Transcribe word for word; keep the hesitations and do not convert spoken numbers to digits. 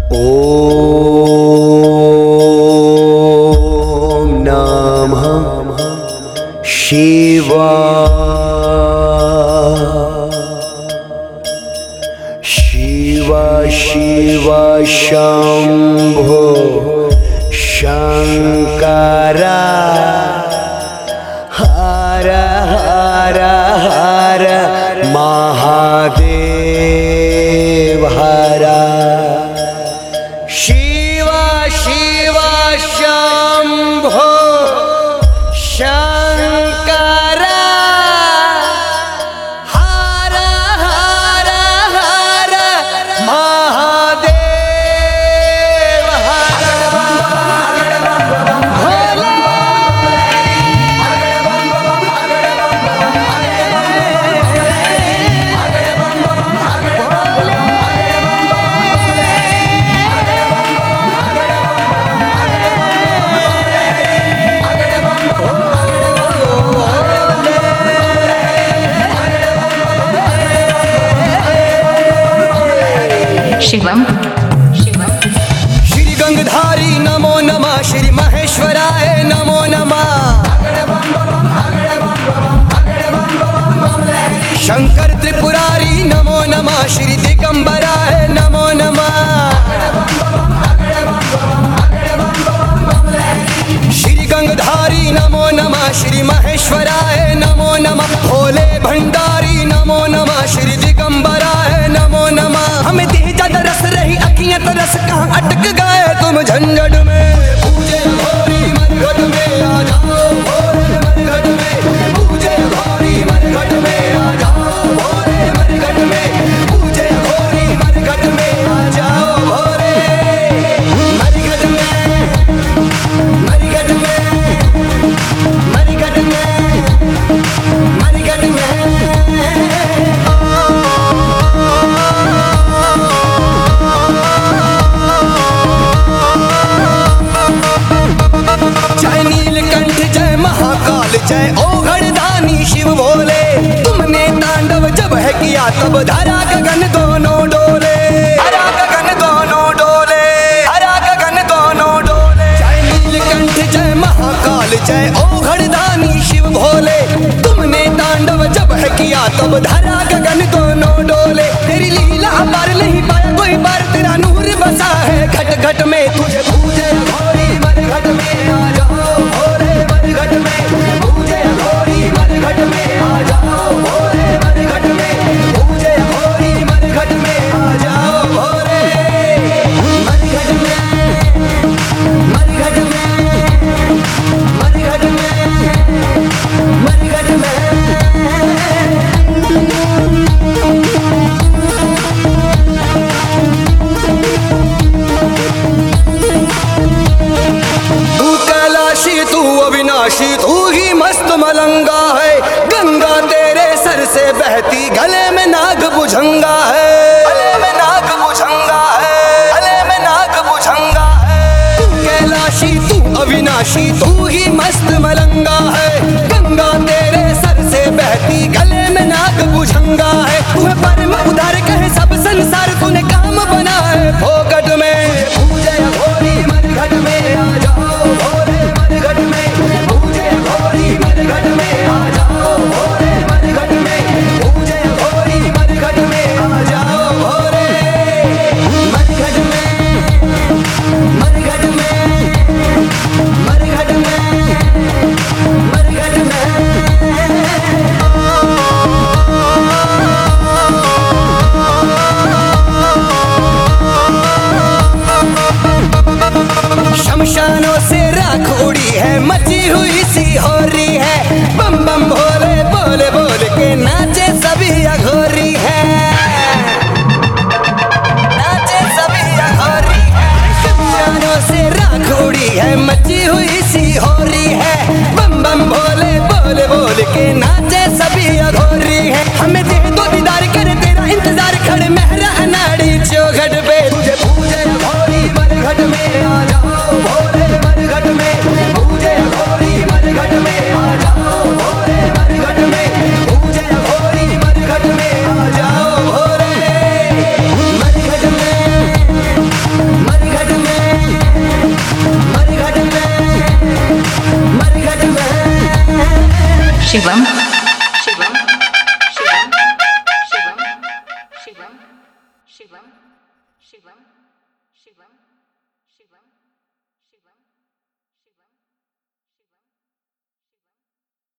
ओम नमः शिवाय। शिव शिव शंभो शंकर, हर हर हर महादेव हर। शिव शिव शंभो शंकर, हर हर हर महादेव हर। शिवम श्री गंगधारी नमो नमः, श्री महेश्वराय नमो नमः, शंकर त्रिपुरारी नमो नमः, श्री दिगंबराय नमो नमः, श्री गंगधारी नमो नमः, श्री महेश्वराय नमो नमः, भोले भंडारी नमो नमः, श्री दिगंबराय नमो नमः। हमें तेजा तरस रही अखियां तरस, कहाँ अटक गए तुम झंझट में। पूजे घोरी मरघट में आ जाओ, भोले मरघट में। पूजे घोरी मरघट में आ जाओ, भोले मरघट में। पूजे घोरी मरघट में आ जाओ, भोले मरघट में। मरघट में मरघट में मरघट में। जय नीलकंठ जय महाकाल जय ओघड़दानी शिव भोले, तुमने तांडव जब है किया तब धरा गगन दोनों डोले। धरा गगन दोनों डोले, धरा गगन दोनों डोले। जय नीलकंठ जय महाकाल जय ओघड़दानी शिव भोले, तुमने तांडव जब है किया तब धरा गगन दोनों डोले। तेरी लीला पार नहीं पाया कोई बार, तेरा नूर बसा है घट घट में। तुझे पूजे घोरी मरघट में आ जाओ, भोले मरघट में। पूजे घोरी मरघट में आ जाओ, भोले मरघट में। पूजे घोरी मरघट में आ जाओ, भोले मरघट में। मरघट में मरघट में मरघट में। तू कैलाशी तू अविनाशी तू ही मस्त मलंगा है, गंगा तेरे सर से बहती गले में नाग भुजंगा है। गले में नाग भुजंगा है, गले में नाग भुजंगा है। तू कैलाशी तू अविनाशी तू ही मस्त मलंगा है, गंगा तेरे सर से बहती गले में नाग भुजंगा है। तुम्हें परम उदार कहे सब संसार, तूने काम बना है फोकट में। पूजे घोरी मरघट में आ जाओ, भोले मरघट में। पूजे घोरी मरघट में आ जाओ, भोले मरघट में। पूजे घोरी मरघट में आ जाओ, भोले मरघट में। मरघट में मरघट में मरघट में। शमशानों से राख उड़ी है, मची हुई सी हो रही है। बम बम भोले बोले बोल के नाचे सभी अघोरी है, नाचे सभी अघोरी है। शमशानों से राख उड़ी है, मची हुई सी हो रही है। बम बम भोले बोले बोल के नाचे सभी अघोरी है। हमें दे दो दीदार करे तेरा इंतजार, खड़े मेहरा अनाड़ी चौखट पे। तुझे पूजे घोरी मरघट में आ जाओ, भोले मरघट में। पूजे घोरी मरघट में आ जाओ, भोले मरघट में। पूजे घोरी मरघट में आ जाओ, भोले मरघट में। शिवम शिवम शिवम शिवम शिवम शिवम शिवम शिवम शिवम शिवम शिवम